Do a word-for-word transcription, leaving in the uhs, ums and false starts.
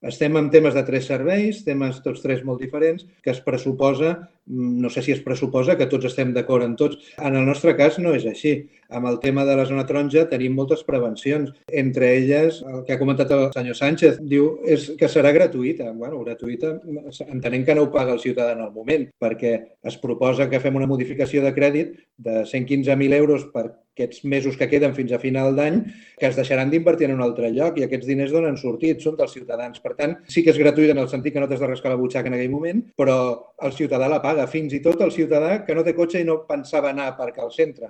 Estem en temes de tres serveis, temes tots tres molt diferents, que es pressuposa, no sé si es pressuposa que tots estem d'acord en tots. En el nostre cas no és així. Amb el tema de la zona taronja tenim moltes prevencions. Entre elles, el que ha comentat el senyor Sánchez, diu és que serà gratuïta. Bueno, gratuïta, entenem que no ho paga el ciutadà en el moment, perquè es proposa que fem una modificació de crèdit de cent quinze mil euros per aquests mesos que queden fins a final d'any, que es deixaran d'invertir en un altre lloc i aquests diners d'on han sortit, són dels ciutadans. Per tant, sí que és gratuït en el sentit que no t'has de rascar la butxaca en aquell moment, però el ciutadà la paga, fins i tot el ciutadà que no té cotxe i no pensava anar a aparcar al centre.